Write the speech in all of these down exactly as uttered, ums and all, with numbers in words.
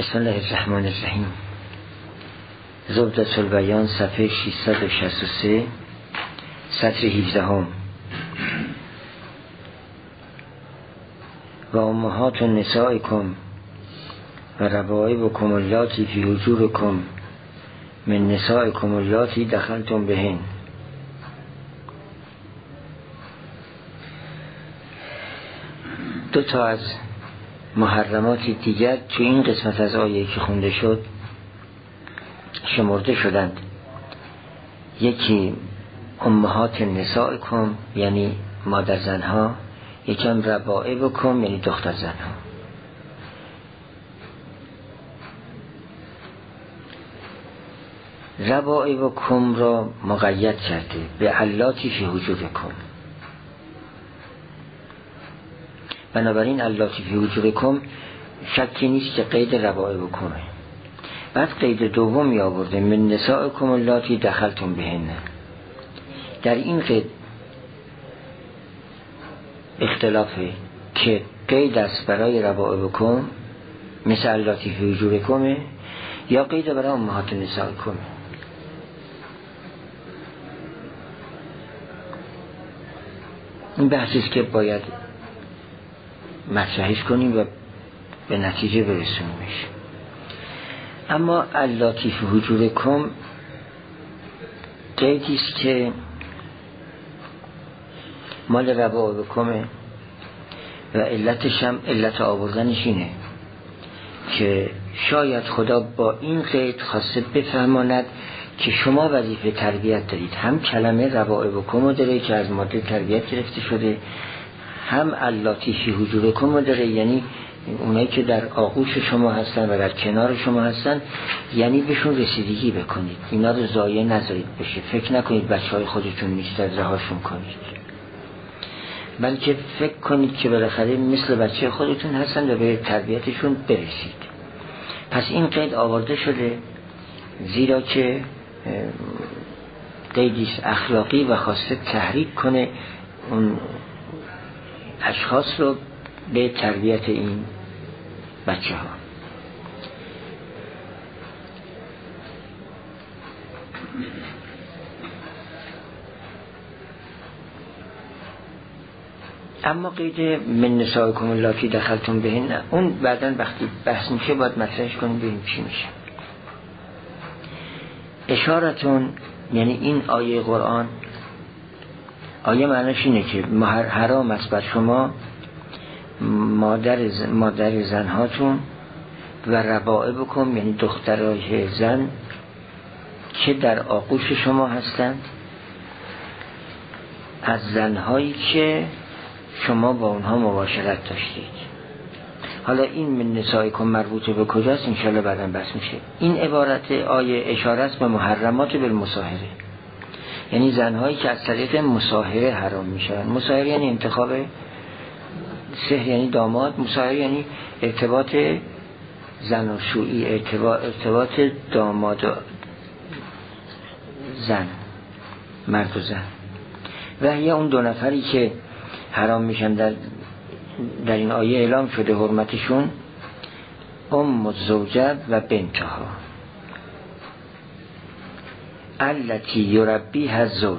بسم الله الرحمن الرحیم. زبدة البیان صفحه ششصد و شصت و سه سطر هجدهم. و امهات نسائکم و ربائبکم اللاتی فی حجورکم من نسائکم اللاتی دخلتم بهن. دو تا از محرمات دیگر تو این قسمت از آیه که خونده شد شمرده شدند. یکی امهات نسائکم یعنی مادر زنها، یکی هم ربائبکم یعنی دختر زنها. ربائبکم را مقید کرده به اللاتی فی حجورکم. بنابراین اللاتی فی حجورکم شکی نیست که قید ربائبکمه. بعد قید دومی آورده من نسائکم اللاتی دخلتم بهن. در این قید اختلافه که قید است برای ربائبکم مثل اللاتی فی حجورکم یا قید برای امهات نسائکم. این بحثی است که باید مطرحش کنیم و به نتیجه برسونیمش. اما اللاتی فی حجورکم قیدی است که مال ربائبکم و علتش هم علت آوردنش اینه که شاید خدا با این قید خواسته بفهماند که شما وظیفه تربیت دارید. هم کلمه ربائبکم رو داره که از ماده تربیت گرفته شده، هم اللاتی فی حجورکم رو داره یعنی اونایی که در آغوش شما هستن و در کنار شما هستن، یعنی بهشون رسیدگی بکنید، اینا رو ضایع نذارید بشه. فکر نکنید بچه های خودتون نیستن رهاشون کنید، بلکه فکر کنید که بالاخره مثل بچه خودتون هستن و به تربیتشون برسید. پس این قید آورده شده زیرا که قیدی اخلاقی و خواسته تحریک کنه اون اشخاص رو به تربیت این بچه ها. اما قید من نسائکم اللاتی دخلتم بهن اون بعداً وقتی بحث میشه باید مطرحش کنیم ببینیم چی میشه. اشارتون یعنی این آیه قرآن، آیه معنیش اینه که حرام است بر شما مادر, زن مادر زنهاتون و ربائبکم یعنی دخترای زن که در آغوش شما هستند از زنهایی که شما با اونها مباشرت داشتید. حالا این من نسائکم مربوط به کجاست انشاءالله بعداً بحث میشه. این عبارت آیه اشاره است به محرمات بالمصاهره، یعنی زنهایی که از طریق مصاهره حرام میشن. مصاهره یعنی انتخاب سحر یعنی داماد، مصاهره یعنی ارتباط زناشویی، ارتباط, ارتباط داماد و زن، مرد و زن. و یا اون دو نفری که حرام میشن در در این آیه اعلام شده حرمتشون ام الزوجه و بنتها التی یربیها الزوج،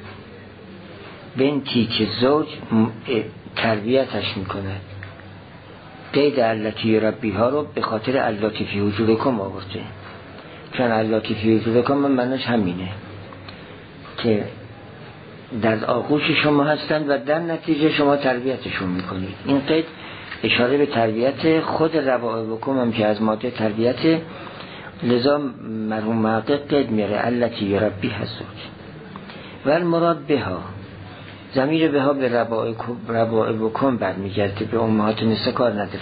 بنتی که زوج تربیتش میکنه. قید التی یربیها رو به خاطر اللاتی فی حجورکم آورده، چون اللاتی فی حجورکم من معنیش همینه که در آغوش شما هستند و در نتیجه شما تربیتشون میکنید. این قید اشاره به تربیت خود ربائبکم هم که از ماده تربیت، لذا مرحوم محقق قید میاره التی یربیها الزوج و المراد بها. ضمیر بها به ربائبکم برمیگرده، به امهات نساء کار نداره.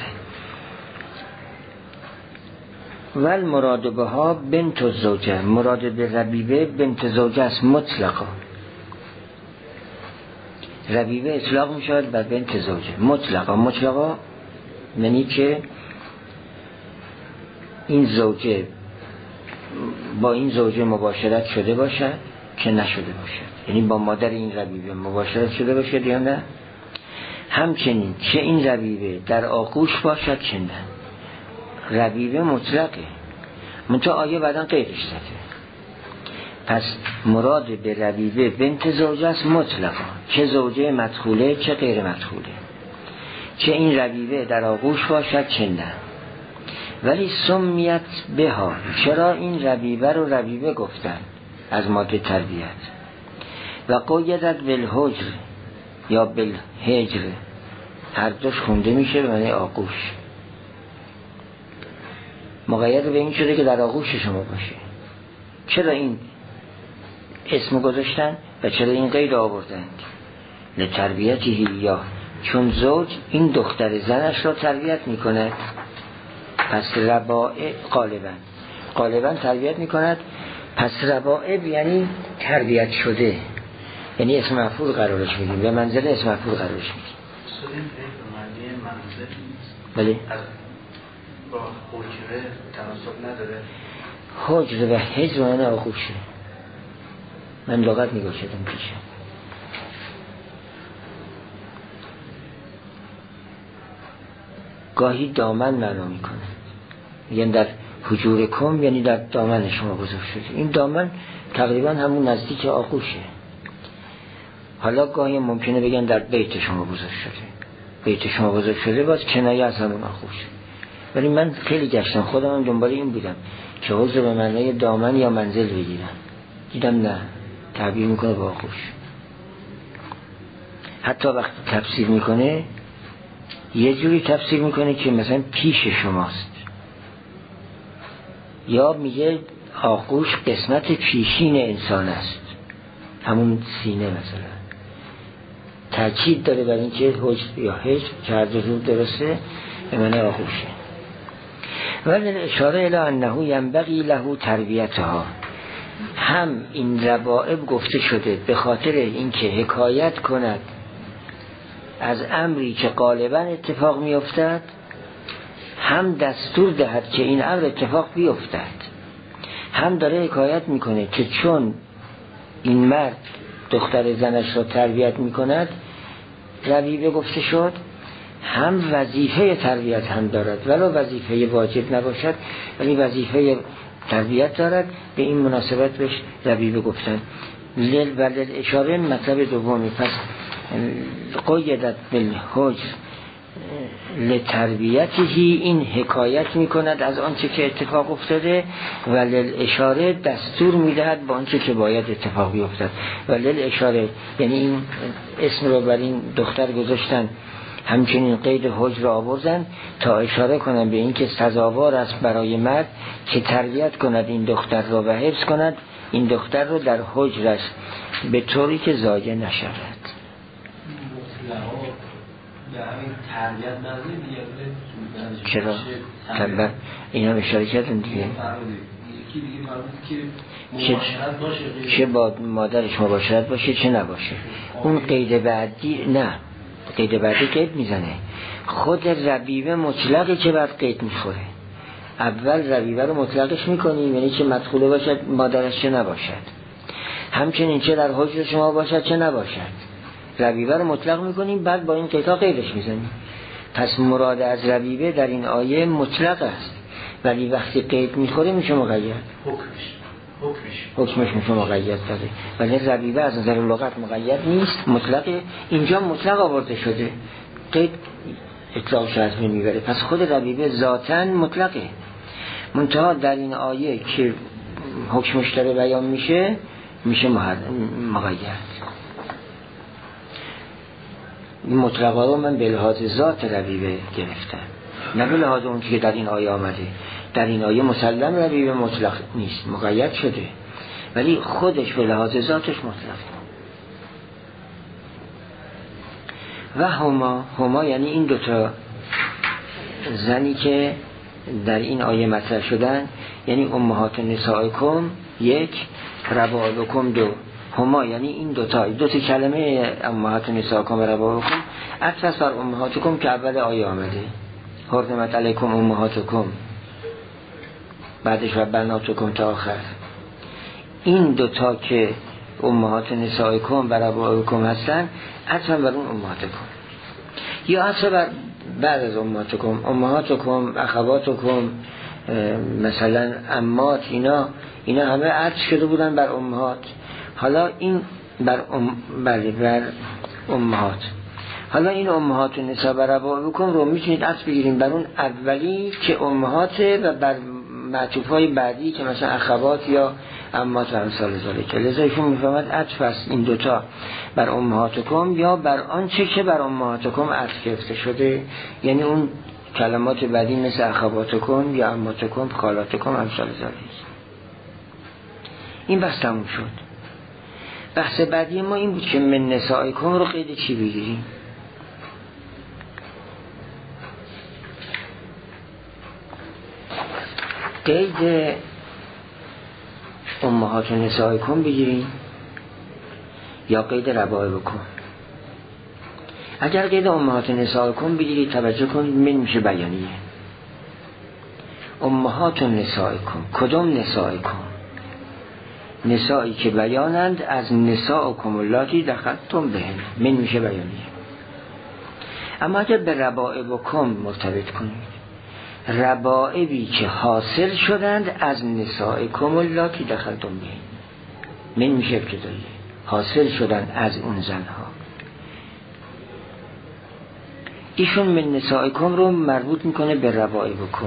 و المراد بها بنت الزوجه، مراد به ربیبه بنت زوجه است مطلقا. ربیبه اطلاق میشود بر بنت زوجه مطلقا. مطلقا یعنی که این زوجه با این زوجه مباشرت شده باشد که نشده باشد، یعنی با مادر این ربیبه مباشرت شده باشد یا نه. همچنین چه این ربیبه در آغوش باشد چه نه. ربیبه مطلقه، منتها آیه بعدن قیدش داده. پس مراد به ربیبه بنت زوجه است مطلقا، چه زوجه مدخوله چه غیر مدخوله، چه این ربیبه در آغوش باشد چه نه. ولی سمیت بها، چرا این ربیبه رو ربیبه گفتن از ماده تربیت. و قیدت بالحجر یا بالحجر، هر دوش خونده میشه به معنی آغوش، مقید به این شده که در آغوش شما باشه. چرا این اسم گذاشتن و چرا این قید آوردند؟ لتربیتی یا چون زوج این دختر زنش را تربیت میکند، پس ربائب غالبا غالبا تربیت میکند، پس ربائب یعنی تربیت شده، یعنی اسم مفعول قرارش میدیم، به منزله اسم مفعول قرارش میدیم. بله با حجره تناسب نداره. حجره و حجر و نه آغوشه، من لغت نگاه شدم پیشم. گاهی دامن معنا میکنه، یعنی در حجور کم یعنی در دامن شما بزرگ شده. این دامن تقریبا همون نزدیک آغوشه. حالا گاهی ممکنه بگن در بیت شما بزرگ شده، بیت شما بزرگ شده باز کنایه از همون آغوشه. ولی من خیلی گشتم، خودم دنبال این بودم که حجر به معنای دامن یا منزل بگیرم، دیدم نه، تعبیر میکنه با آغوش. حتی وقتی تفسیر میکنه یه جوری تفسیر میکنه که مثلا پیش شماست، یا میگه آغوش قسمت پیشین انسان است، همون سینه مثلا. تاکید داره بر این که حجر یا حجر که هر دو درسته به معنی آغوشه. ولی اشاره الی انه ینبغی له تربیتها، هم این ربائب گفته شده به خاطر اینکه حکایت کند از امری که غالبا اتفاق می افتد، هم دستور دهد که این امر اتفاق بیفتد. هم داره حکایت میکنه که چون این مرد دختر زنش را تربیت میکند ربیبه گفته شد، هم وظیفه تربیت هم دارد، ولو وظیفه واجب نباشد ولی وظیفه تربیت دارد. به این مناسبت بهش ربیبه گفتن. لیل و لیل اشاره مطلب دومی. پس قیدت بالحجر لتربیتهی، این حکایت میکند از آنچه که اتفاق افتاده، و لیل اشاره دستور میدهد با آنچه که باید اتفاق بیفتد. و لیل اشاره یعنی این اسم رو بر این دختر گذاشتن، همچنین قید حجر را آوردن تا اشاره کنند به این که سزاوار است برای مرد که تربیت کند این دختر را و حفظ کند این دختر رو در حجرش به طوری که ضایع نشود. چرا؟ طبعا اینا اشاره کردن دیگه، چه, چه با مادرش مباشرت باشه چه نباشه. اون قید بعدی نه، قید بعدی قید میزنه. خود ربیبه مطلقی که بعد قید میخوره. اول ربیبه رو مطلقش میکنیم، یعنی چه مدخوله باشد مادرش چه نباشد، همچنین چه در حجر شما باشد چه نباشد. ربیبه رو مطلق میکنیم، بعد با این قیدا قیدش میزنیم. پس مراد از ربیبه در این آیه مطلق است، ولی وقتی قید میخوره میشه مقید. حکمش حکمش میشه مقید داره. ولی ربیبه از نظر لغت مقید نیست، مطلقه. اینجا مطلق آورده شده، قید اطلاق شرط نمیبره. پس خود ربیبه ذاتاً مطلقه، منتها در این آیه که حکمش داره بیان میشه میشه مقید. این مطلقه رو من به لحاظ ذات ربیبه گرفتم، نه به لحاظ اون که در این آیه آمده. در این آیه مسلم ربیبه مطلق نیست، مقید شده، ولی خودش به لحاظ ذاتش مطلقه. و هما، هما یعنی این دوتا زنی که در این آیه مطرح شدن، یعنی امهات نسائکم یک، ربائبکم دو. هما یعنی این دوتا دوتا کلمه امهات نسائکم و ربائبکم عطف بر امهاتکم که اول آیه آمده، حرمت علیکم امهاتکم، بعدش و بناتکم تا آخر. این دوتا که امهات نسائکم و ربائبکم هستن عطف بر اون امهاتکم، یا عطف بر بعد از امهاتکم، امهاتکم، اخواتکم، مثلا عمات، اینا اینا همه عطف شده بودن بر امهات. حالا این بر ام بله بر امهات. حالا این امهات و نساء بر ربائبکم رو میتونید عطف بگیریم بر اون اولی که امهاته و بر معطوفای بعدی که مثلا اخوات یا عمات و امثال ذالک. لذا ایشون میفهمد عطف است این دوتا بر امهاتکم یا بر آنچه که بر امهاتکم عطف گرفته شده، یعنی اون کلمات بعدی مثل اخواتکم یا عماتکم، خالاتکم، امثال ذالک. این بحث تموم شد. بحث بعدی ما این بود که من نسائکم رو قید چی بگیریم؟ قید امهات و نسائکم بگیریم یا قید ربائبکم؟ اگر قید امهات و نسائکم بگیرید توجه کنید من میشه بیانیه. امهات و نسائکم، کدام نسائکم؟ نسائی که بیانند از نسائکم اللاتی دخلتم بهن، من میشه بیانیه. اما اگر به ربائبکم مرتبط کنید، ربائبی که حاصل شدند از نسائکم اللاتی دخلتم بهن، من میشه ابتداییه، حاصل شدند از اون زنها. ایشون من نسائکم رو مربوط میکنه به ربائبکم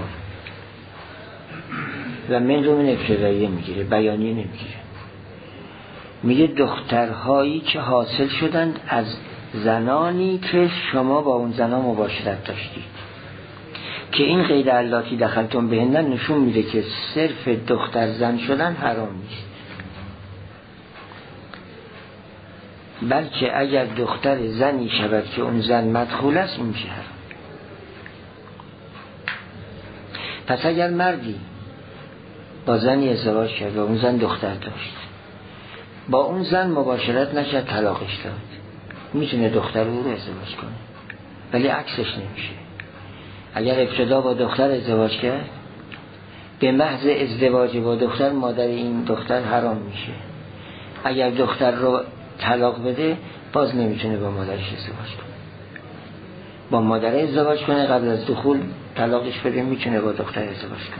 و من رو من ابتداییه میگیره، بیانیه نمیگیره. میگه دخترهایی که حاصل شدند از زنانی که شما با اون زنا مباشرت داشتید، که این قید اللاتی دخلتم بهن نشون میده که صرف دختر زن شدن حرام نیست، بلکه اگر دختر زنی شود که اون زن مدخول است این میشه حرام. پس اگر مردی با زنی ازدواج کرد و اون زن دختر داشت، با اون زن مباشرت نکرد، طلاقش داد، میتونه دختر او رو ازدواج کنه، ولی عکسش نمیشه. اگر ابتدا با دختر ازدواج کرد، به محض ازدواج با دختر مادر این دختر حرام میشه. اگر دختر رو طلاق بده باز نمیتونه با مادرش ازدواج کنه. با مادر ازدواج کنه، قبل از دخول طلاقش بده، میتونه با دختر ازدواج کنه.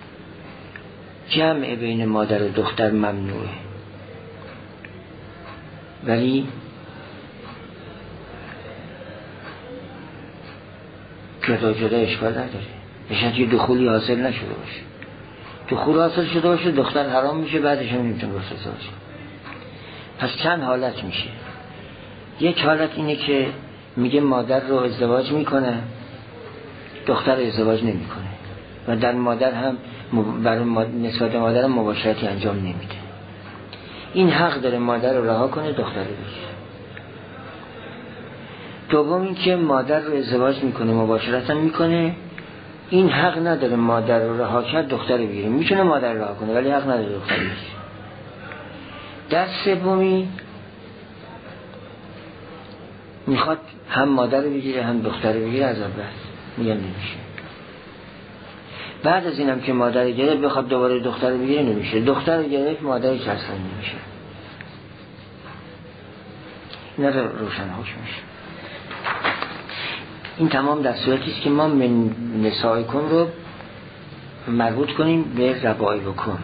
جمع بین مادر و دختر ممنوعه، ولی جدا جدا اشکال نداره، بشن که دخولی حاصل نشده باشه. دخول حاصل شده باشه دختر حرام میشه، بعدش هم نمیتونه باشه ازدواج کنه. پس چند حالت میشه. یک حالت اینه که میگه مادر رو ازدواج میکنه، دختر ازدواج نمیکنه و در مادر هم برای نسبت مادر هم مباشرتی انجام نمیده. این حق داره مادر رو رها کنه، دختر رو بگیره. دوم این که مادر رو ازدواج میکنه، مباشرت هم میکنه، این حق نداره مادر رو رها کرد دختر رو بگیره. میتونه مادر رو رها کنه ولی حق نداره دختر رو بگیره. در سومی میخواد هم مادر رو بگیره هم دختر رو بگیره، از اول میگم نمیشه. بعد از اینم که مادر رو گرفت بخواد دوباره دختر رو بگیره نمیشه. دختر رو گرفت مادرش اصلا نمیشه. اینا رو روشن حکم میشه. این تمام در صورتی است که ما من نسائکم رو مربوط کنیم به ربائبکم.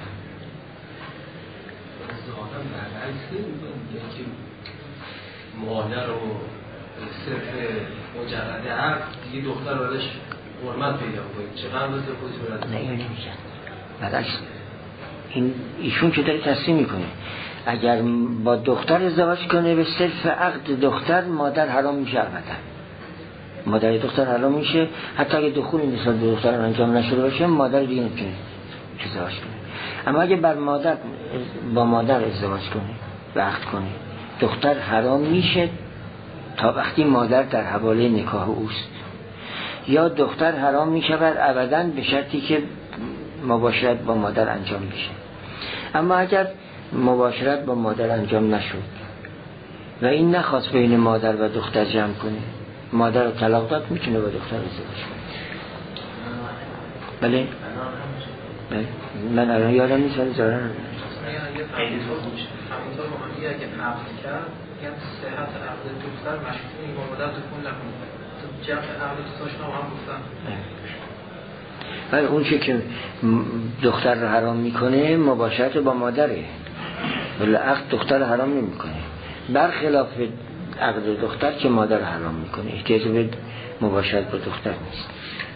مادر و صرف مجرد عقل دیگه دختر رو ازش حرمت پیدا کنید، چقدر بسته خودش برد؟ نه اینو نمیگن، برعکس این ایشون که داره تصمیم میکنه اگر با دختر ازدواج کنه به صرف عقد دختر مادر حرام میشه، ابدا مادر دختر حرام میشه. حتی اگه دخول نسبت به دختر انجام نشده باشه مادر دیگه نمیتونه ازدواج کنه. اما اگه بر مادر با مادر ازدواج کنه و عقد کنه دختر حرام میشه تا وقتی مادر در حواله نکاح اوست، یا دختر حرام میشود ابدا به شرطی که مباشرت با مادر انجام بشه. اما اگر مباشرت با مادر انجام نشد و این نخواست بین مادر و دختر جمع کنه، مادر رو طلاق داد، میتونه با دختر ازدواج کنه. بله بله من الان یادم نیست ولی ظاهرا همینطور اگه نقل کرد میگن صحت عقد دختر مشروطه این مادر دخول نکنه، جمع عقد دوستاشون هم گفتن. ولی اون چه که دختر رو حرام میکنه مباشرت با مادره، ولی عقد دختر رو حرام نمیکنه، برخلاف عقد دختر که مادر رو حرام میکنه، احتیاج به مباشرت با دختر نیست.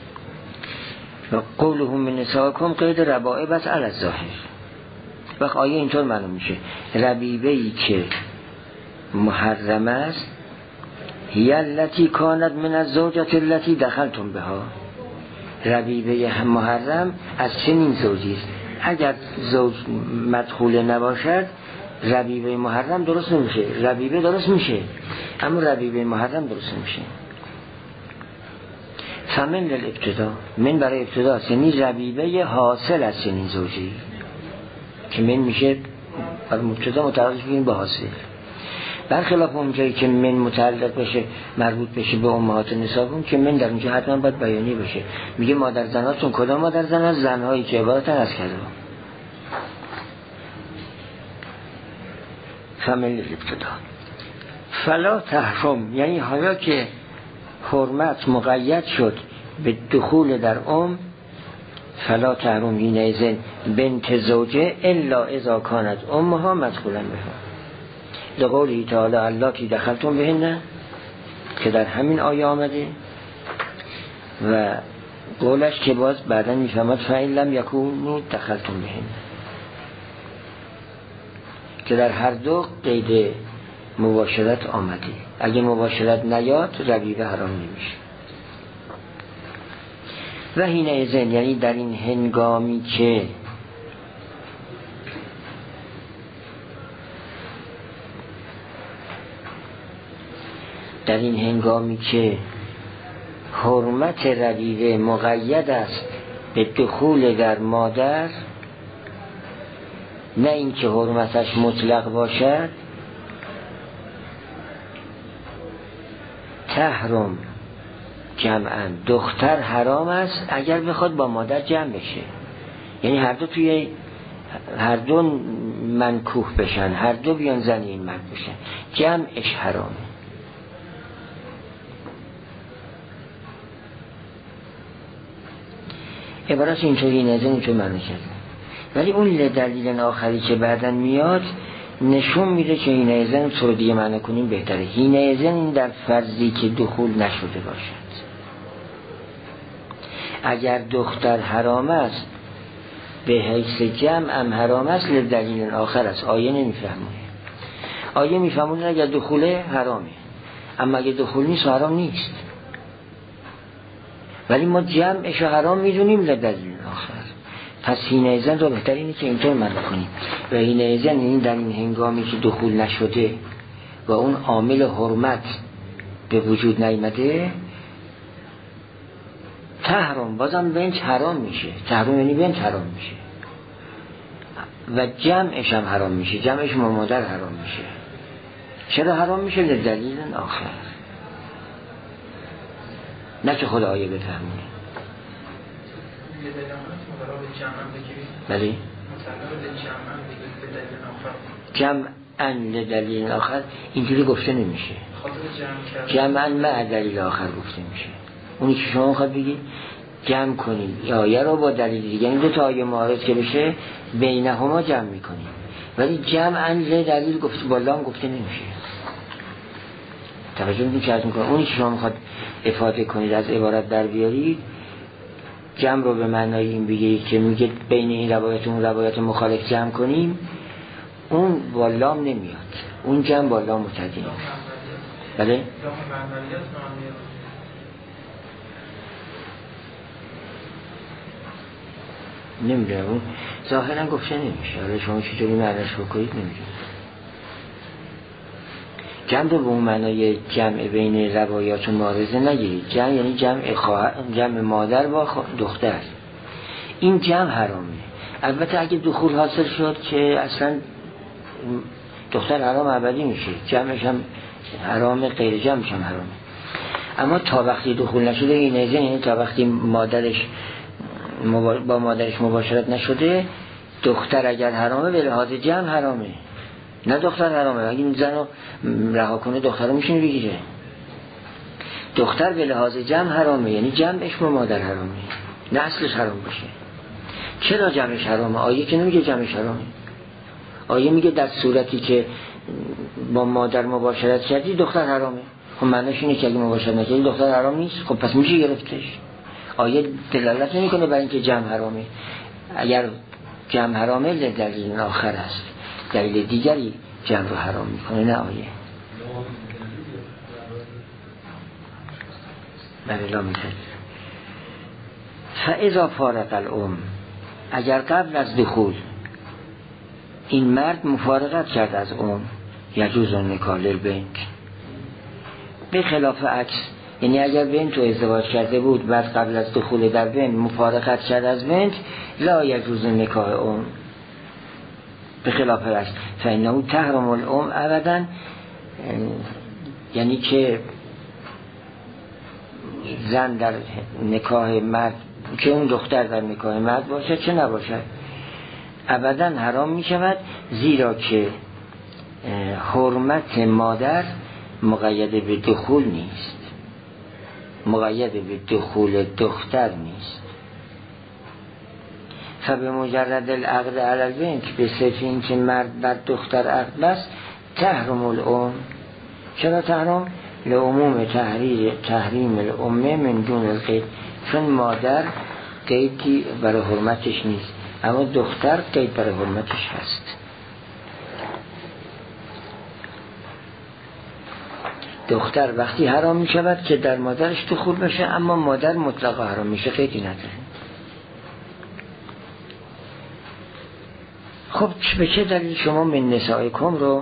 و قولهم من نساکم قید ربائب از علی الظاهر. وقت آیه اینطور معلوم میشه ربیبه‌ای که محرم است هی التی کانت من الزوجة التي دخلتم بها، ربیبه محرم از چنین زوجی است. اگر زوج مدخول نباشد ربیبه محرم درست نمیشه، ربیبه درست میشه اما ربیبه محرم درست نمیشه. فمن للابتدا، من برای ابتدا است، یعنی ربیبه حاصل از چنین زوجی که من میشه برای مبتدا متعلق بگیم به حاصل، برخلاف اونجایی که من متعلق بشه مربوط بشه به امهات نساء که من در اونجا حتما باید بیانی بشه. میگه مادر زناتون کدام مادر زن؟ از زنهایی که عبارتن از کذا. فمن الابتدا فلا تحرم، یعنی حالا که حرمت مقید شد به دخول در ام، فلا تحرم حینئذ بنت زوجه الا اذا کانت امها مدخولا بها، لقوله تعالی اللاتی دخلتم بهن که در همین آیه آمده و قولش که باز بعدا میفهمد فإن لم یکونوا دخلتم بهن، که در هر دو قید مباشرت آمده. اگه مباشرت نیاد ربیبه حرام نمیشه. و حینئذ یعنی در این هنگامی که در این هنگامی که حرمت ربیبه مقید است به دخول در مادر، نه اینکه حرمتش مطلق باشد، تحرم جمعا دختر حرام است اگر بخواد با مادر جمع بشه، یعنی هر دو توی هر دو منکوح بشن، هر دو بیان زن این مرد بشن، جمعش حرامه. عبارت اینطوری نظر اینطور معنی کرده، ولی اون دلیل آخری که بعدن میاد نشون میده که حینئذ طور دیگه معنی کنیم بهتره. حینئذ این در فرضی که دخول نشده باشد. اگر دختر حرام است به حیث جمع هم حرام است، دلیل آخر است. آیه نمیفهمونه، آیه میفهمونه اگر دخوله حرامه، اما اگر دخول نیست حرام نیست، ولی ما جمعش حرام میدونیم لدلیل آخر. پس حینئذ رو بهتر اینه که اینطور معنی کنیم و حینئذ این در این هنگامی که دخول نشده و اون عامل حرمت به وجود نیامده، تحرم بازم بنت حرام میشه، تحرم یعنی بنت حرام میشه و جمعش هم حرام میشه، جمعش با مادر حرام میشه. چرا حرام میشه؟ لدلیل آخر، نه که خود آیه بفهمونه. بلی جمعاً لدلیل آخر اینجوری گفته نمیشه، جمعاً مع دلیل آخر گفته میشه. اونی که شما خواهد بگید جمع کنید یا آیه رو با دلیل دیگه، یعنی دو تا آیه معارض که بشه بینهما جمع میکنید، ولی جمعاً لدلیل گفته با لام گفته نمیشه. توجه میکنید که از میکنم اونی که شما خواهد افاده کنید از عبارت در بیارید، جمع رو به معنای این بگید که میگه بین این روایت اون روایت مخالف جمع کنیم، اون با لام نمیاد، اون جمع با لام متعدی نیست. بله؟ نمیدونم، اون ظاهرا گفته نمیشه، حالا شما چطوری معنیش بکنید نمیدونم. جمع رو به اون معنای جمع بین روایات و معارضه نگیرید. جمع یعنی جمع خواهر، جمع مادر با دختر، این جمع حرامه. البته اگه دخول حاصل شد که اصلا دختر حرام ابدی میشه، جمعش هم حرامه، غیر جمعش هم حرامه. اما تا وقتی دخول نشده این نزن، یعنی تا وقتی مادرش با مادرش مباشرت نشده، دختر اگر حرامه به لحاظ جمع حرامه، نه دختر حرامه. اگه این زن رو رها کنه دختر رو میشونه بگیره. دختر به لحاظ جمع حرامه، یعنی جمعش با مادر حرامه، نه اصلش حرام باشه. چرا جمعش حرامه؟ آیه که نمیگه جمعش حرامه. آیه میگه در صورتی که با مادر مباشرت کردی دختر حرامه. خب معنیش اینه که اگه مباشرت نکردی دختر حرام نیست، خب پس میشه گرفتش. آیه دلالت نمیکنه برای اینکه جمع حرامه. اگر جمع حرامه دلیل آخر است، دلیل دیگری جمع رو حرام میکنه، نه آیه. بله لا میتر فاذا فارق الام، اگر قبل از دخول این مرد مفارقت کرد از ام، یجوز النکاح للبنت، به خلاف عکس، یعنی اگر بنت رو ازدواج کرده بود بعد قبل از دخول در بنت مفارقت کرد از بنت، لا یجوز النکاح ام، به خلاف عکس فانه تحرم الام ابدا، یعنی که زن در نکاح مرد، که اون دختر در نکاح مرد باشد چه نباشد، ابدا حرام می شود، زیرا که حرمت مادر مقید به دخول نیست، مقید به دخول دختر نیست. فبه مجرد العقد علی البنت، به صرف این که مرد بر دختر عقد بست، تحرم الام. چرا تحرم؟ لعموم تحریر تحریم الامه من دون القید، چون مادر قیدی برای حرمتش نیست، اما دختر قید برای حرمتش هست. دختر وقتی حرام می شود که در مادرش دخول بشه، اما مادر مطلقا حرام میشه، قیدی نداره. خب به چه دلیل شما من نسائکم رو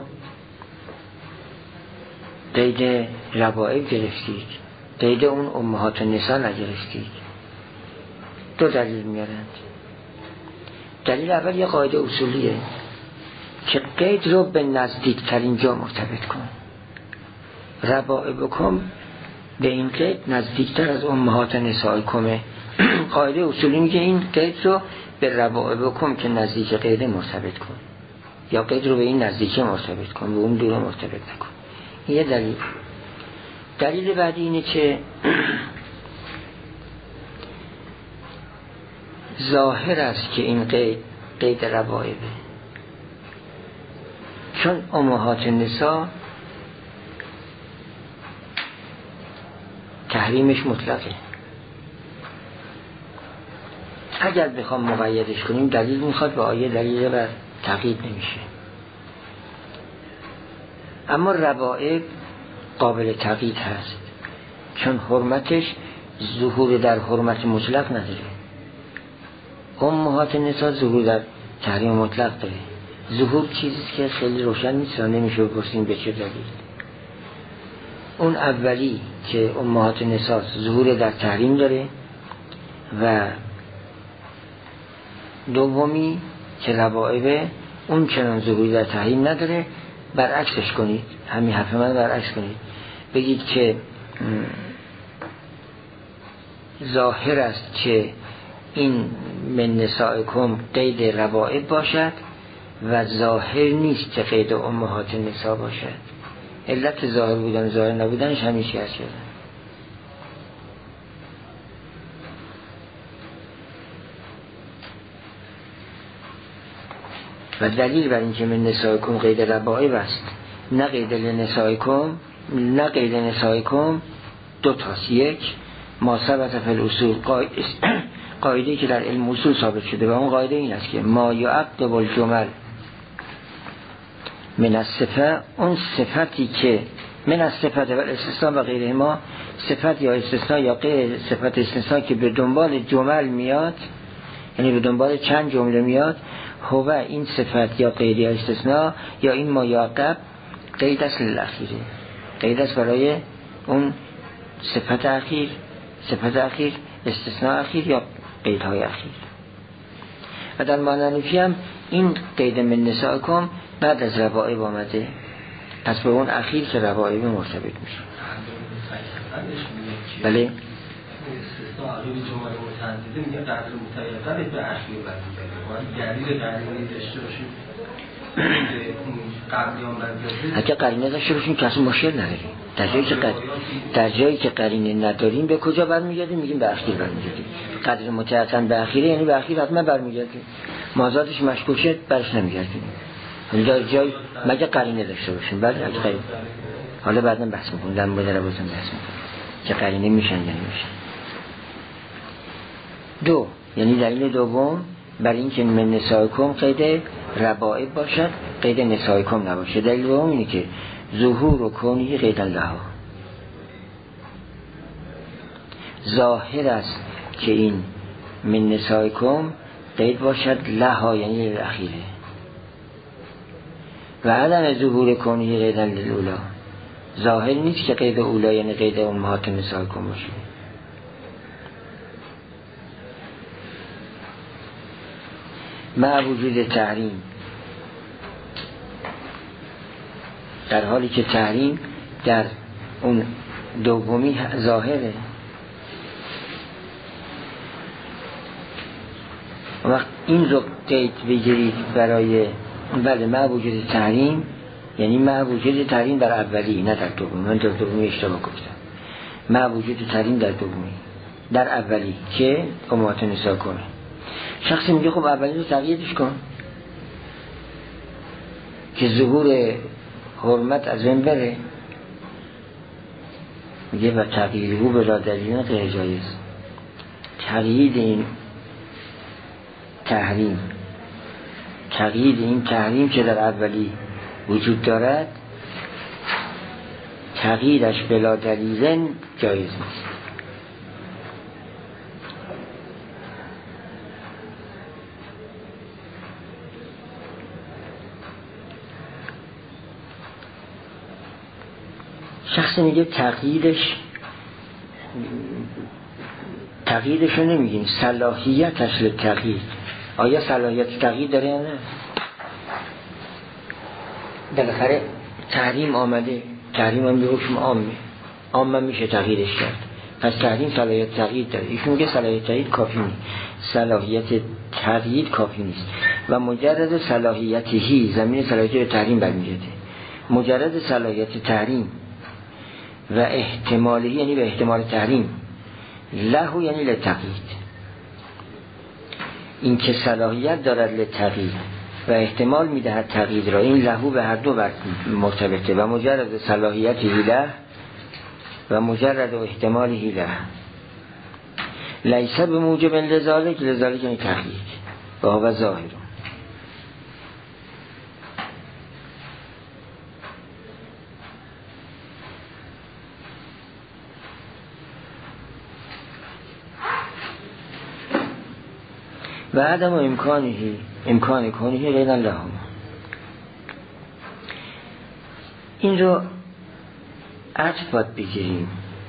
قید ربائب گرفتید، قید اون امهات نساء نگرفتید؟ دو دلیل میارند. دلیل اول یه قاعده اصولیه که قید رو به نزدیکترین جا مرتبط کن. ربائبکم به این قید نزدیکتر از امهات نسائکمه. قاعده اصولی میگه این قید رو به ربائبکم که نزدیک قید مرتبط کن، یا قید رو به این نزدیک مرتبط کن، به اون دور مرتبط نکن. یه دلیل. دلیل بعدی اینه که ظاهر است که این قید قید ربائبه، چون امهات نساء تحریمش مطلقه. اگر بخوام مقیدش کنیم دلیل میخواد به آیه دلیل بر تقیید نمیشه. اما ربائب قابل تقیید هست، چون حرمتش ظهور در حرمت مطلق نداره. امهات نساء ظهور در تحریم مطلق داره. ظهور چیزیست که خیلی روشن نیست، نمیشه بپرسیم به چه دلیل. اون اولی که امهات نساء ظهور در تحریم داره، و دومی که ربائب اون چنان ظهوری در تحریم نداره. برعکسش کنید، همین حرف من برعکس کنید، بگید که ظاهر است که این من نسائکم قید ربائب باشد و ظاهر نیست که قید امهات نساء باشد. علت ظاهر بودن ظاهر نبودنش همیشه هست شده. و دلیل بر اینکه من نسائکم قید ربائب است، نه قید لنسائکم، نه قید نسائکم، دو تاست. یک، ما ثبت فی الاصول، قاعده که در علم اصول ثابت شده، و اون قاعده این است که ما یعقب الجمل من الصفه، اون صفتی که من الصفت و استثناء و غیره، ما صفت یا استثناء یا غیر صفت استثناء که به دنبال جمل میاد، یعنی به دنبال چند جمله میاد، هو این صفت یا غیر یا استثناء یا این ما یعقب قید است للاخیره، قید است برای اون صفت اخیر، صفت اخیر، استثناء اخیر یا قیدهای اخیر. و در معنی هم این قید من نسائکم بعد از ربائب آمده، پس به اون اخیر که ربائب مرتبط میشه. بله استثناء روی جمله متعدده میگه قدر متعدد به اخیر برمیگرده، یعنی قرینه داشته باشیم قبلی هم برمیگرده، اگه قرینه داشته باشیم کسی مشکل نداریم. در جایی که قر... در جایی که قرینه نداریم به کجا برمیگردیم؟ میگیم به اخیر برمیگردیم. قدر متعقن به اخیره یعنی به اخیر حتما برمیگردیم. مازادش مشکوکه برش نمیگردیم. در جای مگه قرینه داشته باشیم. بعد از قرینه حالا بعدا بحث میکنم، در مورد روابط بحث میکنم که قرینه میشن یا نمیشن. دو، یعنی دلیل دوم برای اینکه من نسائکم قید ربائب باشد، قید نسائکم نباشه. دلیل دوم اینه که ظهور و کونی قید لها، ظاهر است که این من نسائکم قید باشد لها یعنی الاخیره، و عدم ظهور کونی قید للولا، ظاهر نیست که قید اولا یعنی قید امهات نسائکم باشه. مع وجود تحریم، در حالی که تحریم در اون دومی ظاهره. وقت این رو قید بگیرید برای بله مع وجود تحریم، یعنی مع وجود تحریم در اولی نه در دومی. من در دومی اشتباه گفتم. مع وجود تحریم در دومی، در اولی که امهات نساء کنه. شخصی میگه خب اولی رو تغییرش کن که ظهور حرمت از بین بره. میگه و تغییر او بلا دلیل غیر جایز. تغییر این تحریم تغییر این تحریم که در اولی وجود دارد، تغییرش بلا دلیل جایز نیست. شخصی میگه تغییرش تغییرش رو نمیگیم، صلاحیت اصل تغییر. آیا صلاحیت تغییر داره یا نه؟ بالاخره تحریم آمده، تحریم هم به حکم عامه، عامه میشه تغییرش کرد، پس تحریم صلاحیت تغییر داره. ایشون میگه صلاحیت تغییر کافی نیست، صلاحیت تغییر کافی نیست و مجرد صلاحیتهی زمین صلاحیت به تحریم برمیگرده. مجرد صلاحیت تحریم و احتمالی یعنی به احتمال تحریم، لهو یعنی لتقیید. این که صلاحیت دارد لتقیید و احتمال میدهد تقیید را، این لهو به هر دو مرتبطه و مجرد صلاحیت له و مجرد و احتمال له لیسه به موجب لذالک، لذالک یعنی تقیید و هو ظاهر. و عدم و امکانی امکان کنی غیر لهم. این رو عطف باید بگیریم،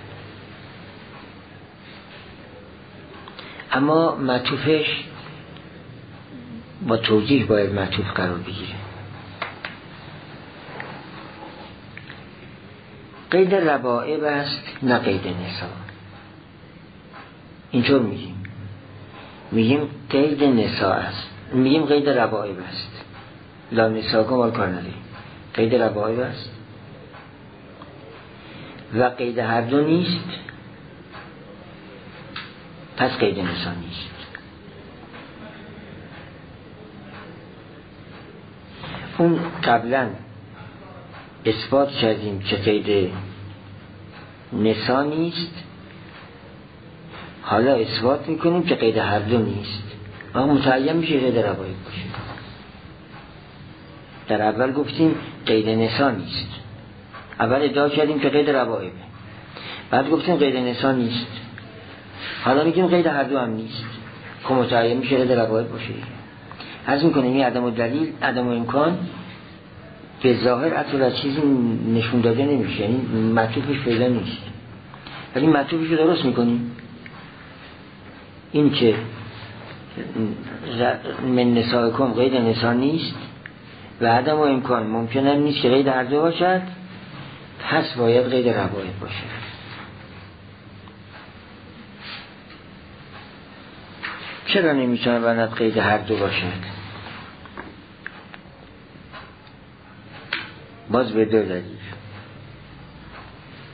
اما معطوفش با توجیه باید معطوف قرار بگیره. قید ربائب است نه قید نساء. اینطور میگیم میگیم قید نساء است، میگیم قید ربائب است، لا نساء کن مال کار نداریم. قید ربائب است و قید هر دو نیست، پس قید نساء نیست. اون قبلا اثبات کردیم که قید نساء نیست، حالا اثبات میکنیم که قید هر دو نیست. اما متعین میشه قید ربائب باشه. در اول گفتیم قید نساء نیست، اول ادعا کردیم که قید ربائب، بعد گفتیم قید نساء نیست، حالا میگیم قید هر دو هم نیست. که متعین میشه قید ربائب باشه. عرض میکنیم این عدم و دلیل، عدم و امکان به ظاهر اطلاع چیزی نشون داده نمیشه، یعنی معطوفش پیدا نیست، ولی معطوفش رو درست میکنیم. این که من نسائکم قید نساء نیست و عدم و امکان ممکن هم نیست که قید هر دو باشد، پس باید قید ربائب باشه. چرا نمیتونه باید قید هر دو باشد؟ باز به دو دلیل.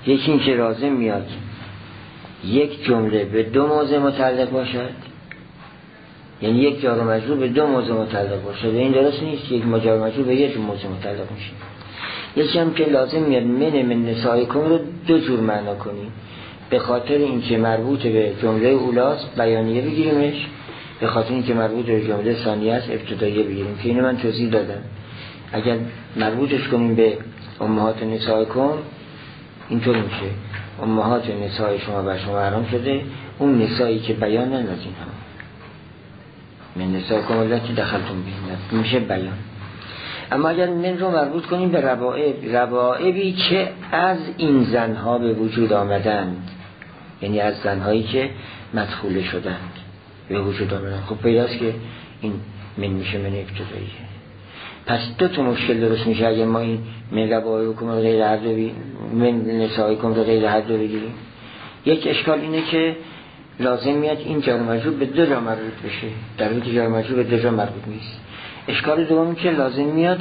یکی این که لازم میاد یک جمله به دو موضع متعلق باشد، یعنی یک جار و مجرور به دو موضع متعلق باشد و این درست نیست، یک جار و مجرور به یک موضع متعلق میشه. یکی هم که لازم میاد من من نسائکم رو دو جور معنا کنیم، به خاطر اینکه مربوط به جمله اولاست بیانیه بگیریمش، به خاطر اینکه مربوط به جمله ثانیه است ابتداییه بگیریم که اینو من توضیح دادم. اگر مربوطش کنیم به امهات نسائکم اینطور میشه امهات نساء شما بر شما حرام شده، اون نسایی که بیان ندادین ها من نسائکم اللاتی دخلتم بهن میشه بیان. اما اگر من رو مربوط کنیم به ربائب، ربائبی که از این زنها به وجود آمدند، یعنی از زنهایی که مدخوله شدند به وجود آمدند، خب پیداست که این من میشه من ابتداییه. پس دو تا مشکل درست میشه اگر ما این من ربائبکم رو غیر هر دو بی من نسائکم رو غیر هر دو بگیریم. یک اشکال اینه که لازم میاد این جار و مجرور به دو جا مربوط بشه، در حالی که جار و مجرور به دو جا مربوط نیست. اشکال دومی که لازم میاد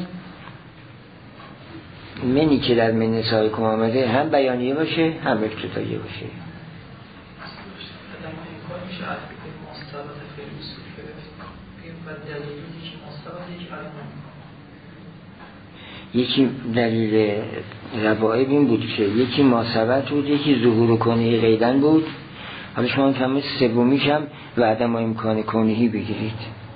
منی که در من نسائکم آمده هم بیانیه باشه هم ابتداییه باشه. یکی دلیل ربائب این بود که یکی ماسبت بود، یکی ظهور کنهی قیدن بود. حالا شما میفهمید سومیش هم و عدم امکان کنهی بگیرید.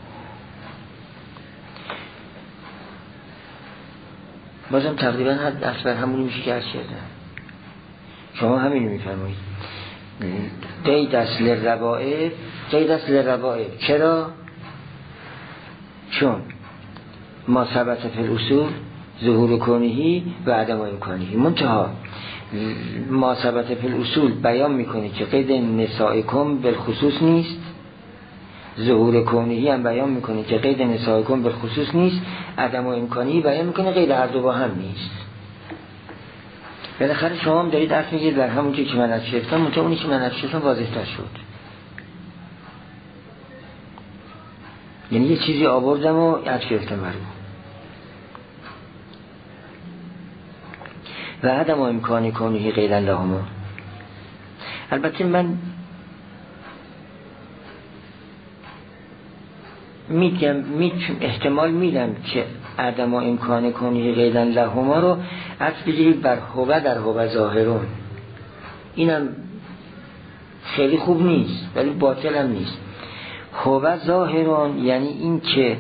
بازم تقریبا حد دست بر همونی میشه که عرض کردم. شما همینو میفرمایید قید اصل ربائب، قید اصل ربائب چرا؟ چون ما ثبت فی الاصول ظهور کنهی و عدم امکانهی، منتها ما ثبت فی الاصول بیان میکنه که قید نسائکم بالخصوص نیست، ظهور کنهی هم بیان میکنه که قید نسائکم بالخصوص نیست، عدم امکانی بیان میکنه قید هر دو با هم نیست. بالاخره شما هم دارید درس میگید در همون چیزی که من از گرفتم، منتها اونی که من از گرفتم واضح‌تر شد. یعنی یه چیزی آوردم و از گرفتم برو و عدم امکانی کنهی غیرن لهما. البته من میگم می احتمال میدم که عدم امکان کنهی غیرن لهما رو عطف بگیرید بر هو در هو ظاهرون. اینم خیلی خوب نیست ولی باطل هم نیست. هو ظاهرون یعنی این که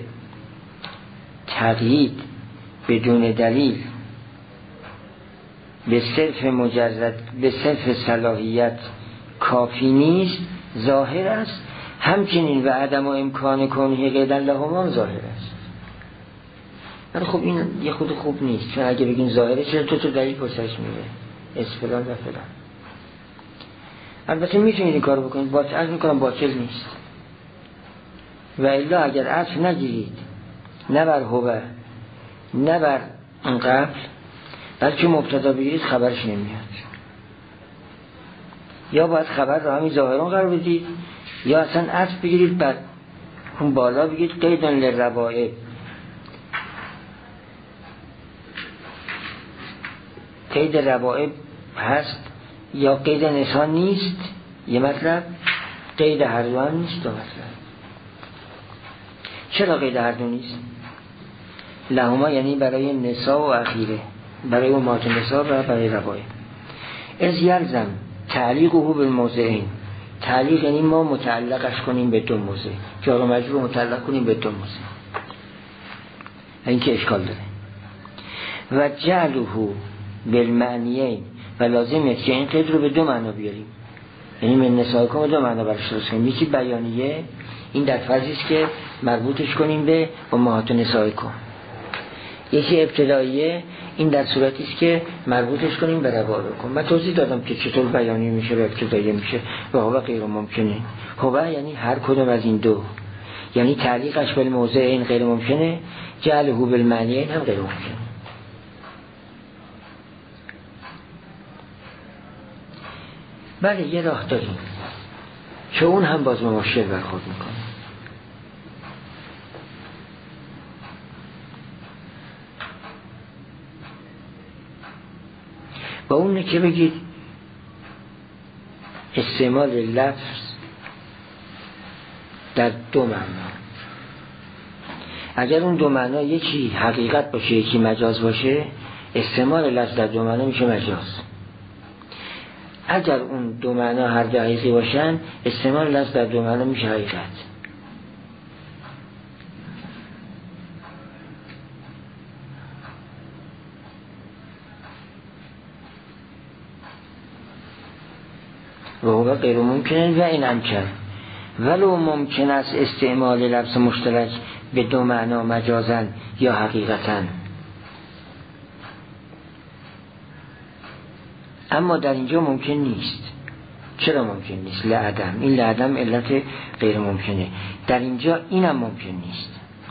تقیید بدون دلیل به صرف مجرد به صرف صلاحیت کافی نیست، ظاهر است. همچنین و عدم و امکان کنهی غیرن لهما ظاهر است. ولی خب این یه خود خوب نیست، چون اگه بگین ظاهره چرا تو تو دلیل پرسش میره اسفلان و فلان. البته میتونید این کارو بکنید، باطل از میکنم باطل نیست. و الا اگر عطف نگیرید نه بر هو نه بر اون قبل، بلکه مبتدا بگیرید خبرش نمیاد. یا باید خبر رو همین ظاهران قرار بدید یا اصلا عطف بگیرید بر اون بالا بگید قیدن للربائب. قید ربائب هست یا قید نسان نیست، یه مطلب قید هر دو هم نیست، دو مطلب. چرا قید هر دو نیست؟ لهما یعنی برای نساء و اخیره، برای امهات نساء و برای ربائب. از یلزم تعلیقه بالموضعین، تعلیق یعنی ما متعلقش کنیم به دو موضع، جار و مجرور متعلق کنیم به دو موضع، این که اشکال داره. و جعله بالمعنیین و لازمه که این قید رو به دو معنا بیاریم، یعنی من نسائکم دو معنا برش درست کنیم. یکی بیانیه، این در فرضی است که مربوطش کنیم به امهات نسائکم. یکی ابتداییه، این در صورتی است که مربوطش کنیم به ربائبکم. من توضیح دادم که چطور بیانی میشه و ابتداییه میشه و هو غیر ممکنه. هو یعنی هر کدوم از این دو، یعنی تعلیقش به موضع این غیر ممکنه، جعله بالمعنی این هم غیر ممکنه. بله یه راه داریم که اون هم باز به مشکل برخورد میکنه. و اونه که بگید استعمال لفظ در دو معنا. اگر اون دو معنا یکی حقیقت باشه یکی مجاز باشه، استعمال لفظ در دو معنا میشه مجاز. اگر اون دو معنا هر دو حقیقی باشن، استعمال لفظ در دو معنا میشه حقیقت. و هو غیر ممکن و این امکن ولو ممکن است استعمال لفظ مشترک به دو معنا مجازاً یا حقیقتاً. اما در اینجا ممکن نیست. چرا ممکن نیست؟ لعدم. این لعدم علت غیر ممکنه. در اینجا اینم ممکن نیست.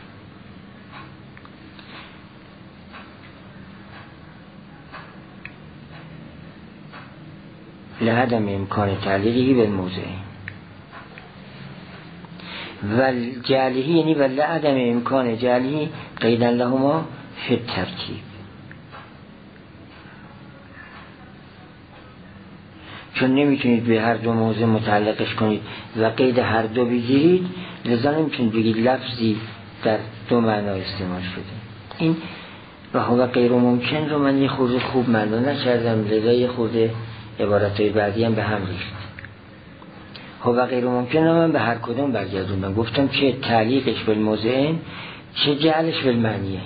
لعدم امکان تعلیقی به موضع و جعله، یعنی و لعدم امکان جعله قیدن لهما فی الترکیب. چون نمیتونید به هر دو موضع متعلقش کنید و قید هر دو بگیرید، لذا نمیتونید بگید لفظی در دو معنا استعمال شده. این و هو غیر ممکن رو من یه خورده خوب معنا نکردم، لذا یه خورده عبارتهای بعدی هم به هم ریخت. هو غیر ممکن رو من به هر کدوم برگردوندم، گفتم که تعلیقش به موضعین چه جعلش به معنیه.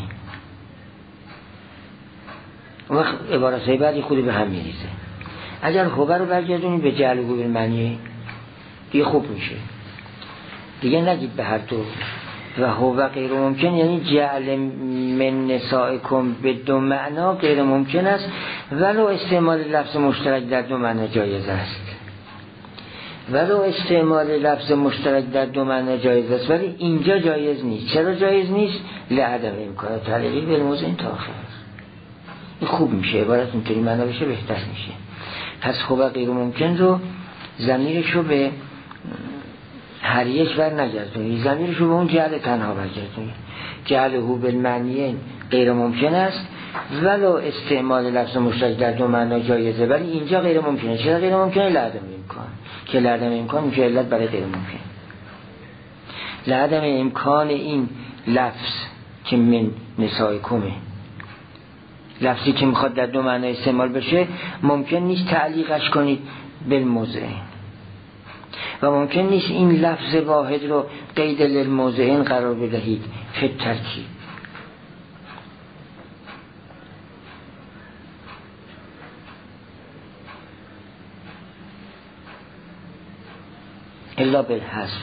و عبارتهای بعدی خودی به هم میریزه. اگر هو رو برگردونید به جعل و به معنیه دیگه خوب میشه، دیگه نگید به هر دو. و هو غیر ممکن یعنی جعل من نسائکم به دو معنا غیر ممکن است، ولو استعمال لفظ مشترک در دو معنا جایز است. ولو استعمال لفظ مشترک در دو معنا جایز است، ولی اینجا جایز نیست. چرا جایز نیست؟ لعدم امکان تعلیقی به موضع این تاخیر. این خوب میشه، عبارت اینطوری معنا بشه بهتر میشه. پس هو غیر ممکن رو ضمیرش رو به هر یک بر نگردونید، ضمیرش رو به اون جعل تنها برگردونید. جعل هو بالمعنی غیر ممکن است ولو استعمال لفظ مشترک در دو معنا جایزه، ولی اینجا غیر ممکنه. چرا غیر ممکنه؟ لعدم امکان، که لعدم امکان میشه علت برای غیر ممکن. لعدم امکان این لفظ که من نسائکمه، لفظی که میخواد در دو معنا استعمال بشه، ممکن نیست تعلیقش کنید بالموضع و ممکن نیست این لفظ واحد رو قید للموضعین قرار بدهید فی الترکیب. الا بالحذف.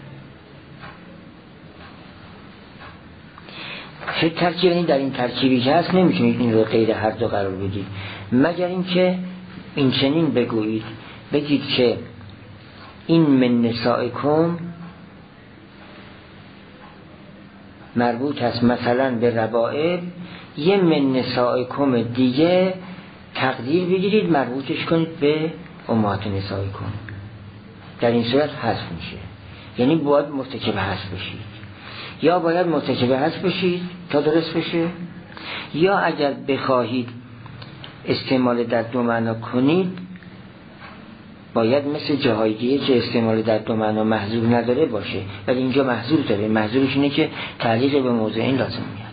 فی الترکیب یعنی در این ترکیبی که هست نمیتونید این رو قید هر دو قرار بدید، مگر اینکه این چنین بگویید، بگید که این من نسائکم مربوط است مثلا به ربائب، یه من نسائکم دیگه تقدیر بگیرید مربوطش کنید به امهات نسائکم. در این صورت حذف میشه، یعنی باید مرتکب حذف بشید، یا باید مرتکب حذف بشید تا درست بشه، یا اگر بخواهید استعمال در دو معنا کنید باید مثل جاهای دیگه که استعمال در دو معنا محذور نداره باشه، ولی اینجا محذور داره. محذورش اینه که تعلیق به موضعین لازم میاد.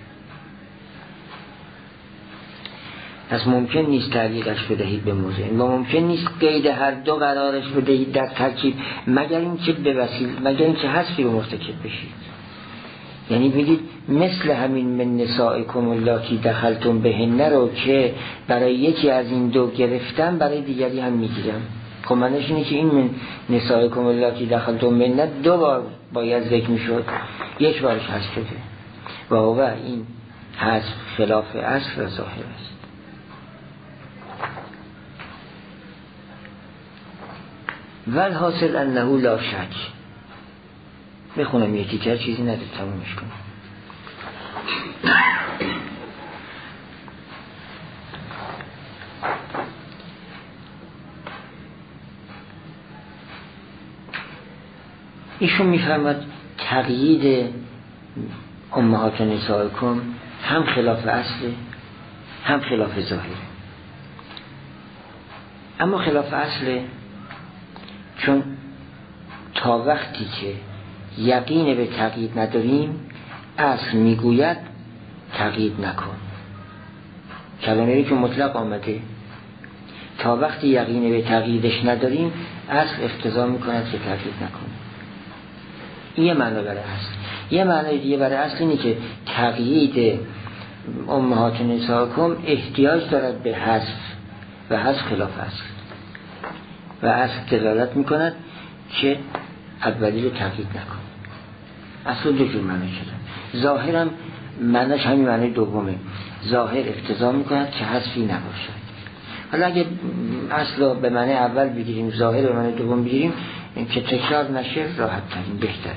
پس ممکن نیست تعلیقش بدهید به موضعین و ممکن نیست قید هر دو قرارش بدهید در ترکیب، مگر اینکه به وسیله مگر اینکه حذفی رو مرتکب بشید. یعنی بگید مثل همین من نسائکم اللاتی دخلتم بهن رو که برای یکی از این دو گرفتم برای دیگری هم میگیرم. خب معنیش اینه که این من نسائکم اللاتی دخلتم بهن دو بار باید ذکر میشد، یک بارش حذف شده و هو این حذف خلاف اصل و ظاهر است. والحاصل انه لا شک. بخونم یکی که چیزی نداره تمومش کنم. ایشون میفرماد تقیید امهات نسائکم هم خلاف اصله هم خلاف ظاهره. اما خلاف اصله چون تا وقتی که یقین به تقیید نداریم اصل میگوید تقیید نکن. کلمه‌ای که مطلق آمده تا وقتی یقین به تقییدش نداریم اصل اقتضا میکند که تقیید نکن. این یه معنی برای اصل. یه معنی دیگه برای اصل اینه که تقیید امهات نساءکم احتیاج دارد به حذف و حذف خلاف اصل و اصل دلالت میکند که اولی رو تقیید نکن. اصل دو جور معنی شده. ظاهرم معنیش همین معنی دومه. ظاهر اقتضا میکند که حذفی نباشد. حالا اگه اصل رو به معنی اول بگیریم ظاهر به معنی دوم بگیریم که تکرار نشه راحت ترین بهتره.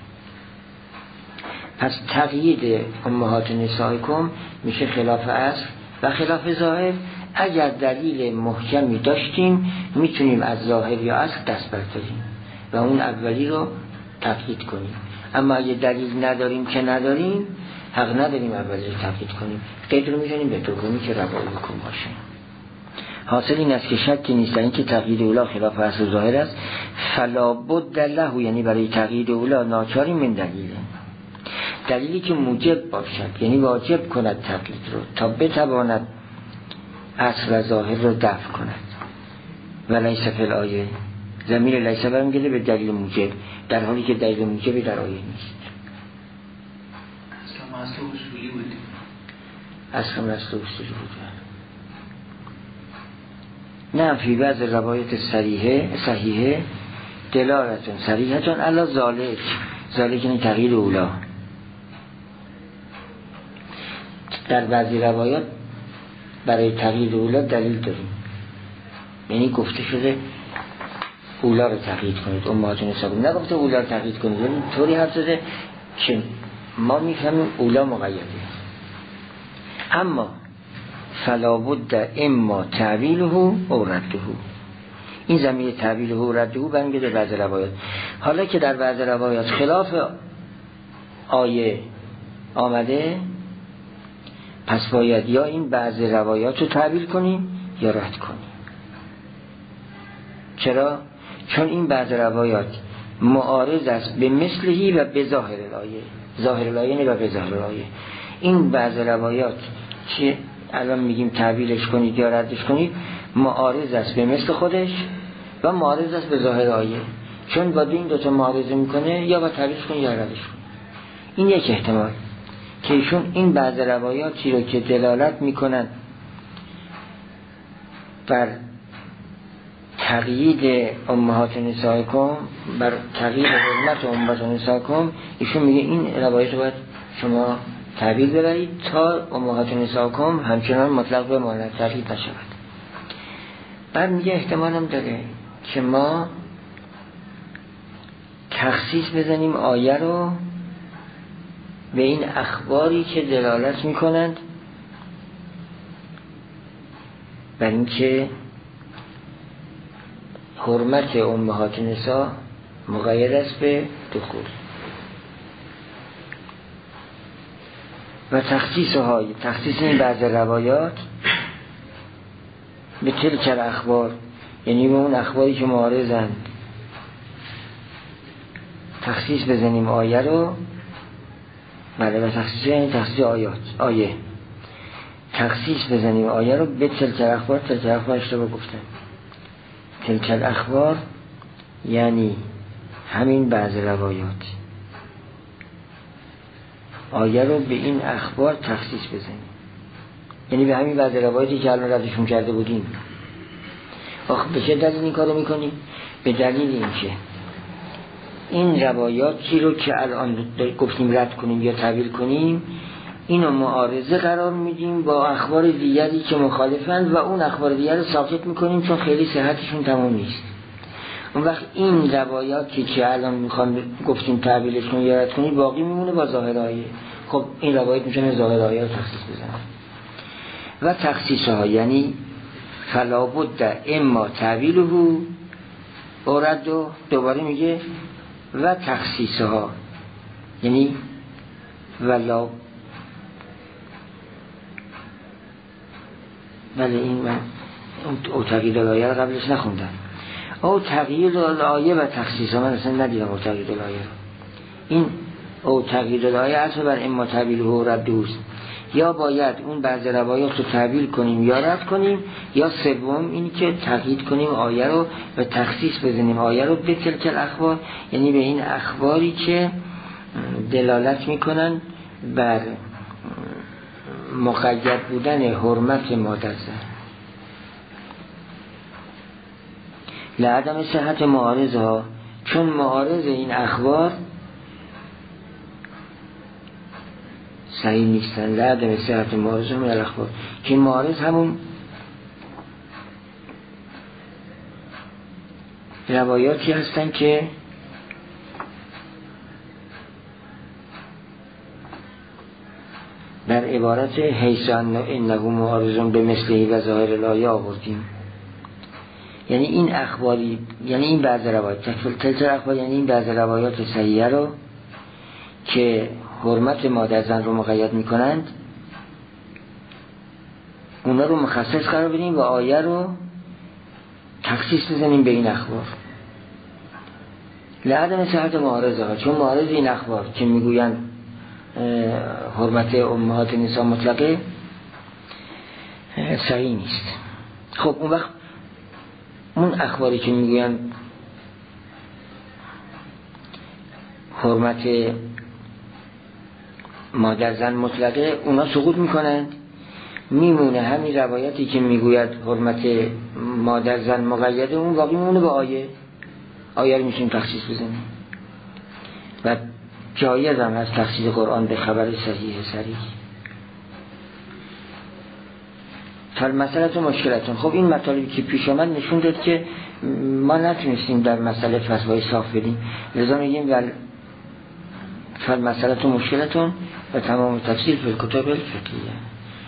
پس تقیید امهات نسائکم میشه خلاف اصل و خلاف ظاهر. اگر دلیل محکمی داشتیم میتونیم از ظاهر یا اصل دست برداریم و اون اولی رو تقیید کنیم. اما اگه دلیل نداریم که نداریم حق نداریم اولی رو تقیید کنیم. قید رو میزنیم به دومی که ربایکم باشه. حاصل این است که شکی نیست این که تقیید اولا خلاف اصل و ظاهر است. فلا بد له، یعنی برای تقیید اولا ناچاری من دلیله، دلیلی که موجب باشد یعنی واجب کند تقیید رو تا بتواند اصل و ظاهر رو دفع کند. و لیس فی الآیه، ضمیر لیس برمیگرده به دلیل موجب در حالی که دلیل موجبی در آیه نیست. اصلا اصل اصولی بود. اصلا اصل اصولی بود. نه فی بعض روایت صریحه صحیحه دلالتون صریحتون علی ذالک، ذالک یعنی تقیید اولا. در بعضی روایات برای تقیید اولا دلیل داریم، یعنی گفته شده اولا رو تقیید کنید، امهات نسائکم، نگفته اولا رو تقیید کنید، یعنی طوری حرف زده که ما میفهمیم اولا مقیده. اما فلا بد اما تعویله او رده، این ضمیر تعویله او رده برمیگرده بعض روایات. حالا که در بعض روایات خلاف آیه آمده پس باید یا این بعض روایات رو تعویل کنیم یا رد کنیم. چرا؟ چون این بعض روایات معارض است به مثلهی و به ظاهر الآیه، ظاهر الآیه نه و به ظاهر الآیه. این بعض روایات که الان میگیم تعویلش کنید یا ردش کنید معارض است به مثل خودش و معارض است به ظاهر آیه، چون با این دوتا معارضه میکنه یا با تعویلش کنید یا ردش کنید. این یک احتمال که ایشون این بعض روایاتی رو که دلالت میکنن بر تقیید امهات نسائکم، بر تقیید حرمت امهات نسائکم، ایشون میگه این روایت رو باید شما تعبیر ببرید تا امهات نسائکم همچنان مطلق به مانع تقیید نشود. بعد میگه احتمال هم داره که ما تخصیص بزنیم آیه رو به این اخباری که دلالت میکنند بر اینکه حرمت امهات نساء مقید است به دخول و تخصیص های تخصیص این بعض روایات به تلک الاخبار، یعنی به اون اخباری که معارضند تخصیص بزنیم آیه رو. بله و تخصیص یعنی تخصیص آیات آیه تخصیص بزنیم آیه رو به تلک الاخبار. تلک الاخبار اشتباه گفتن، تلک الاخبار یعنی همین بعض روایات، آیه رو به این اخبار تخصیص بزنیم، یعنی به همین بعض روایاتی که الان ردشون کرده بودیم. آخه به چه دلیل این کارو میکنیم؟ به دلیل اینکه این روایاتی رو که الان گفتیم رد کنیم یا تعویل کنیم اینو معارضه قرار میدیم با اخبار دیگری که مخالفند و اون اخبار دیگر رو ساقط میکنیم چون خیلی صحتشون تمام نیست. اون وقت این روایاتی که الان میخوام گفتیم تعویلش کنیم یا رد کنیم باقی میمونه با ظاهر آیه. خب این روایت میتونه ظاهر آیه رو تخصیص بزنه. و تخصیص ها یعنی فلا بد اما تعویله او رد، و دوباره میگه و تخصیص ها یعنی ولا. بله این من اون تقیید آیه رو قبلش نخوندم. او تغییر الآیه و تخصیص. من اصلا ندیدم او تغییر الآیه رو. این او تغییر الآیه عطف بر اما تعبیل و رد اوست. یا باید اون بعض روایات رو تعبیل کنیم یا رد کنیم، یا سوم اینی که تقیید کنیم آیه رو و تخصیص بزنیم آیه رو به تلک الاخبار، یعنی به این اخباری که دلالت میکنن بر مقید بودن حرمت مادر زن. لعدم صحت معارض ها، چون معارض این اخبار صحیح نیستن. لعدم صحت معارض من الاخبار، که معارض همون روایاتی هستن که در عبارت حیثان انه معارضون به مثله و ظاهر الآیه آوردیم. یعنی این اخباری، یعنی این بعض روایات تلتر اخبار، یعنی این بعض روایات صحیحه رو که حرمت مادر زن رو مقید میکنند اونا رو مخصص قرار بدیم و آیه رو تخصیص بزنیم به این اخبار. لعدم صحت معارضه ها، چون معارض این اخبار که میگویند حرمت امهات نساء مطلقه صحیح نیست. خب اون وقت اون اخباری که میگویند حرمت مادر زن مطلقه اونا سقوط میکنند، میمونه همین روایتی که میگوید حرمت مادر زن مقیده، اون واقعی میمونه به آیه. آیه رو میشیم تخصیص بزنیم و جایز هم از تخصیص قرآن به خبر صحیح صریح. فالمسئله مشکلتون. خب این مطالبی که پیش آمد نشون داد که ما نتونستیم در مسئله فتوای صاف بدیم، لذا میگیم ول فالمسئله مشکلتون و تمام تفصیل فی الکتاب الفقهیه.